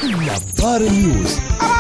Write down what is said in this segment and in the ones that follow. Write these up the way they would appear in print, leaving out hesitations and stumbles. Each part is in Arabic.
نظار نيوز.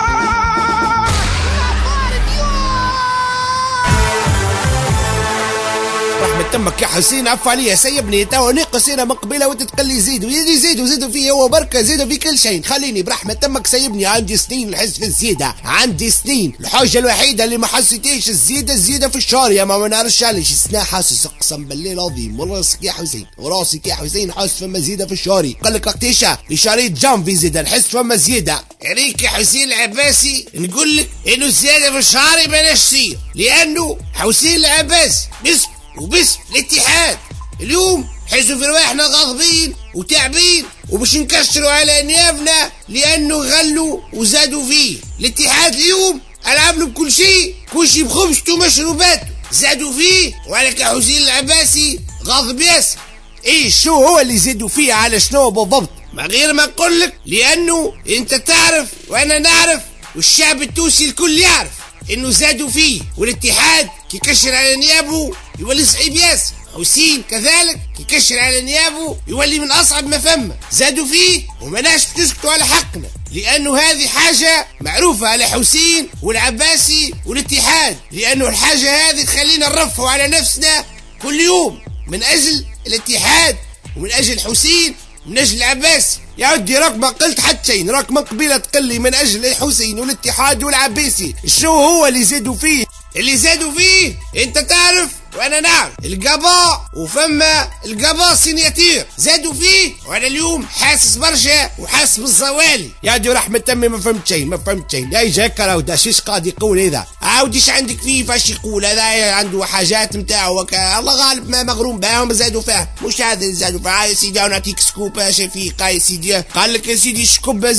رحمة تمك يا حسين عفو عليا سيبني تو ناقص هنا مقبله وتتقلي زيدوا فيه هو بركه زيدوا في كل شيء. خليني برحمة تمك سيبني عندي سنين نحس في الزياده، عندي سنين. الحاجه الوحيده اللي ما حسيتيش الزياده في الشهر يا ما نعرفش علاش. السنة حاسس اقسم بالله العظيم وراسك يا حسين وراسك يا حسين حاسس فما زياده في الشهر. قال لك وقتاش في شهرية جانفي زياده نحس فما زياده. عليك يا حسين العباسي نقول لك انه الزياده في الشهر بلاش تصير، لانه حسين العباسي وباسم الاتحاد اليوم حسوا في رواحنا غاضبين وتعبين وباش نكسروا على نيابنا لانه غلوا وزادوا فيه. الاتحاد اليوم العب له بكل شيء بخبزته ومشروباته زادوا فيه، وعليك يا حسين العباسي غاضب ياسر. ايه شو هو اللي زادوا فيه على شنو بالضبط؟ ما غير ما اقول لك لانه انت تعرف وانا نعرف والشعب التونسي الكل يعرف انه زادوا فيه، والاتحاد كيكشر على نيابه يولي صعيب ياسر. حسين كذلك كيكشر على نيابه يولي من اصعب ما فما. زادوا فيه ومناش تسكتوا على حقنا لانه هذه حاجة معروفة على حسين والعباسي والاتحاد، لانه الحاجة هذه تخلينا نرفعوا على نفسنا كل يوم من اجل الاتحاد ومن اجل حسين من اجل العباسي. يا ودي راك ما قلت حتى شيء، راك من قبيله تقلي من اجل الحسين والاتحاد والعباسي. شو هو اللي زادوا فيه؟ اللي زادوا فيه انت تعرف وانا نعرف القضاء، وفما القضاء سينياتير زادوا فيه، وانا اليوم حاسس برشا وحاسس بالزوالي. يا دي رحمة تمي ما فهمت شيء. يا جاك راهو شيش قاعد يقول هذا؟ عاوديش عندك فيه فاش يقول هذا عنده حاجات نتاعو الله غالب ما مغروم بهم زادوا فيه. مش هذا اللي زادوا فيه يا سيدي. نعطيك سكوب يا شفيق يا سيدي. قال لك يا سيدي الشكوبه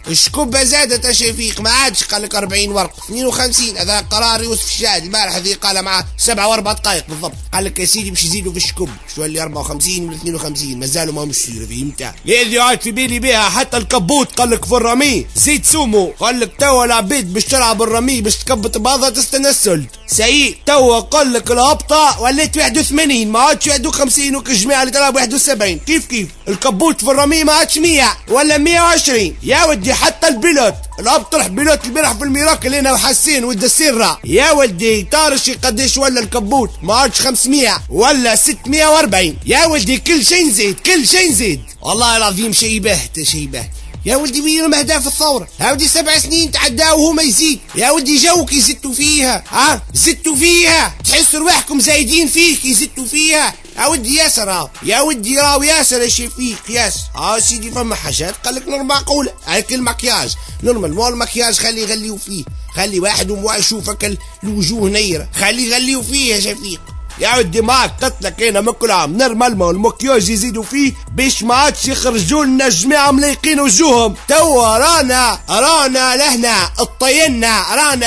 زادت يا شفيق ما عادش. قال لك 40 ورقه 52. هذا قرار يوسف الشاهد البارح هذه قال مع 7 و4 دقائق بالضبط. قال لك يا سيدي باش يزيدوا في الشكوب شو اللي 54 ولا 52 مازالوا ما مشير فهمت. اللي عاد في بالي بها حتى الكبوت قال لك في الرمي زيد سومو. قال لك توا العبيد باش تلعب الرمي باش تكبط بعضها تستنى السلد. سيء توا قال لك الهبطه ولات 81 ما عادش 51 وكالجماعه اللي تلعب 71. كيف الكبوت في الرمي ما عادش 100 ولا 120. يا ودي حتى البيلوت الهبط طرح بيلوت البارح في الميراكل هنا وحسين والدسيرة. يا ودي طارشي قديش ولا الكبوت ما عادش 500 ولا 640. يا ولدي كل شيء نزيد والله العظيم شيء بهت. يا ولدي وين اهداف الثوره؟ يا ولدي 7 سنين تعداو وهو ما يزيد. يا ولدي جوك يزدوا فيها زدتوا فيها تحسوا رواحكم زايدين فيك يزدوا فيها. يا ودي ياسر يا ودي راو ياسر يا شفيق ياسر. سيدي فما حاجات قال لك نورمال معقوله على كل مكياج نورمال مو المكياج خلي يغليو فيه. خلي واحد يشوفك الوجوه نيره خلي يغليو فيه يا شفيق. يا ودي معك قتلك هنا من كل عام نورمال ما المكياج يزيدوا فيه باش ما عادش يخرجوا لنا جماعه ملايقين وجوههم. توا رانا لهنا اطينا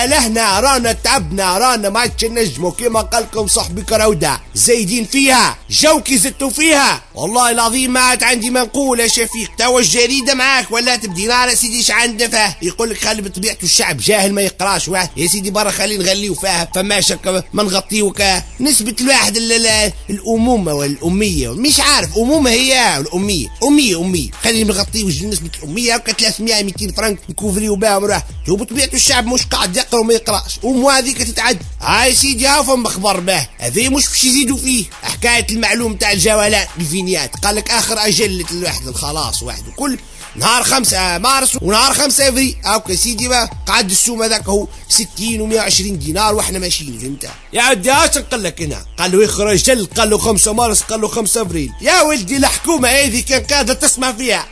رانا تعبنا رانا ما عادش نجموا كيما قالكم صاحبي كراوده زايدين فيها جوكي زدتوا فيها. والله العظيم ما عاد عندي ما نقول يا شفيق. توا الجريده معاك ولا تبدي نعرف سيدي ايش عنده فيه. يقول لك خلي بطبيعته الشعب جاهل ما يقراش واحد يا سيدي برا خلي نغليو فيها فماش ما نغطيو نسبة الواحد الأمومة والأمية مش عارف أمومة هي الأمية أمية خلينا نغطيو نسبة الأمية هكا 300 200 فرنك نكوفريو بها وراح. هو بطبيعته الشعب مش قاعد يقرا وما يقراش أمو هذيك تتعد. هاي سيدي هافهم بخبر به هذي مش باش يزيدوا فيه. حكاية المعلوم تاع الجولات الفينيات قال لك آخر أجل الواحد الخلاص واحد وكل نهار 5 مارس ونهار 5 افريل. اوكي سيدي بقى قعد السوم هذاك هو 60 و120 دينار واحنا ماشيين فهمت. يا ودي اش نقول لك هنا قال له يخرج قال له 5 مارس قال له 5 افريل. يا ولدي الحكومه هذه كان قاعده تسمع فيها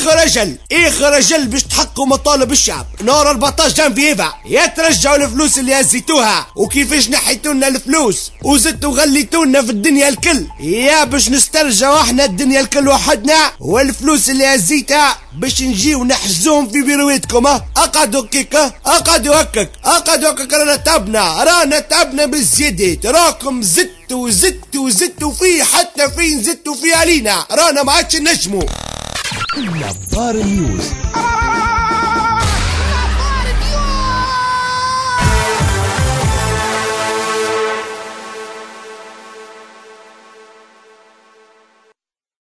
اخرج باش تحققوا مطالب الشعب. نهار 14 جانفي يا ترجعوا الفلوس اللي هزيتوها وكيفاش نحيتوا لنا الفلوس وزدتوا غليتونا في الدنيا الكل. يا باش نسترجعوا احنا الدنيا الكل وحدنا والفلوس اللي هزيتها باش نجيو نحجزوهم في بيرويتكم. اقعدوا هكاك رانا تعبنا بالزيادات. راكم زدتوا فيه حتى فين زدتوا فيه علينا رانا ما عادش نجموا. نظار نيوز.